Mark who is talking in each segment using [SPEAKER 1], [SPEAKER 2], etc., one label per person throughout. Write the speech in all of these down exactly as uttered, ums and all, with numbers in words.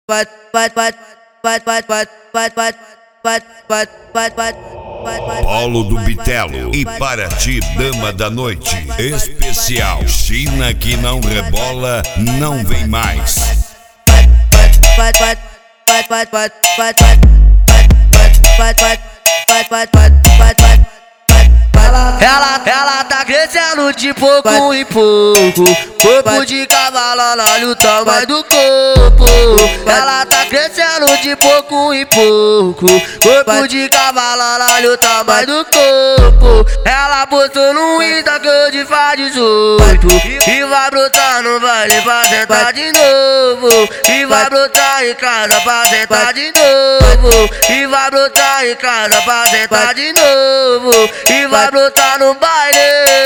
[SPEAKER 1] Polo do Bitelo e para ti, dama da noite especial. China que não rebola, não vem mais.
[SPEAKER 2] Ela, ela tá crescendo de pouco em pouco. Corpo de cavalo, olha o tamanho do corpo. Ela tá crescendo de pouco em pouco. Corpo de cavalo, olha o tamanho do corpo. Ela postou no Insta que hoje faz dezoito. E vai brotar no baile pra sentar de novo. E vai brotar em casa pra sentar de novo. E vai brotar em casa pra sentar de novo. E vai brotar no baile.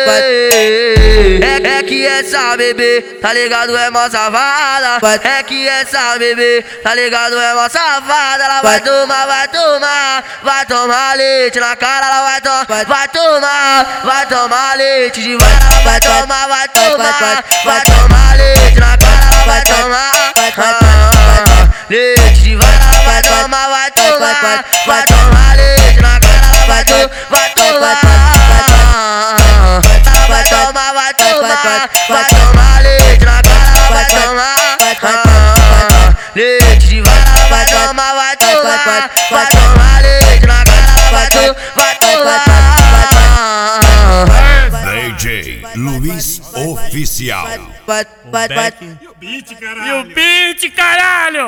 [SPEAKER 2] É, é que essa bebê, tá ligado, é mó safada. É que essa bebê, tá ligado, é mó safada. Ela vai tomar, vai tomar, vai tomar leite na cara. Ela vai tomar, vai tomar, vai tomar leite de vara. Ela vai tomar, vai tomar, vai tomar leite na cara. Ela vai tomar ah, leite de vara. Ela vai tomar, vai tomar, vai tomar leite na cara. Ela vai tomar, vai tomar. Vai tomar, vai tomar, vai tomar leite na cara, vai tomar ah, leite de vara, vai tomar, vai tomar, vai tomar leite na cara, vai tomar, vai tomar.
[SPEAKER 1] D J Luiz Oficial.
[SPEAKER 3] E o beat, caralho! E o beat, caralho!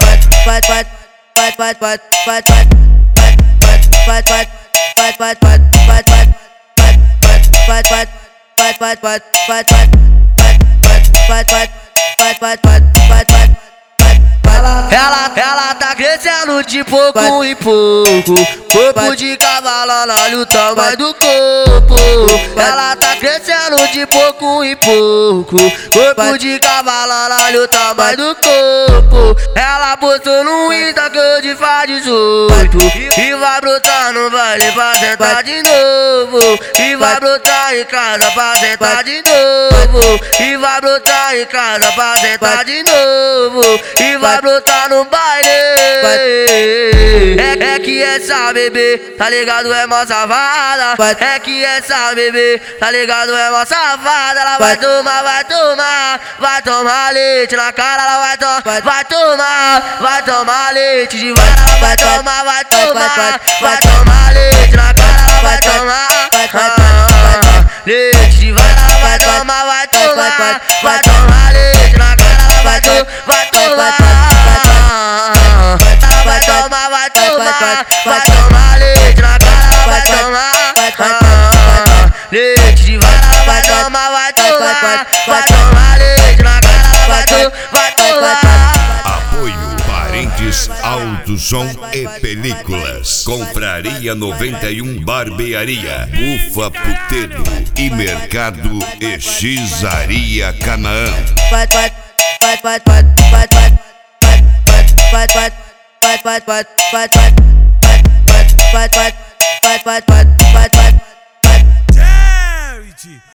[SPEAKER 2] Ela, ela tá crescendo de pouco em pouco. Corpo de cavalo, olha o tamanho do corpo. Ela tá crescendo de pouco em pouco. Corpo de cavalo, olha o tamanho do corpo. Ela postou no Insta que hoje faz dezoito. E vai brotar no baile pra sentar de novo. E vai brotar em casa pra sentar de novo. E vai brotar em casa pra sentar de novo. E vai brotar no baile. É, é que essa bebê, tá ligado, é mó safada. É que essa bebê, tá ligado, é mó safada. Ela vai tomar, vai tomar, vai tomar leite na cara. Ela vai tomar, vai tomar, vai tomar leite de vara. Ela vai tomar, vai tomar, vai tomar leite na cara. Ela vai tomar ah, leite de vara. Ela vai tomar, vai tomar, vai tomar leite na cara. Ela vai tomar, vai tomar. Vai tomar, vai tomar, vai tomar leite na cara. Vai tomar ah, leite de vara. Vai tomar, vai tomar, vai tomar leite na cara. Vai tomar, vai tomar.
[SPEAKER 1] Apoio Parentes Autosom e Películas. Confraria noventa e um Barbearia, Bufa Putedo e Mercado Exizaria Canaã.
[SPEAKER 3] Charity!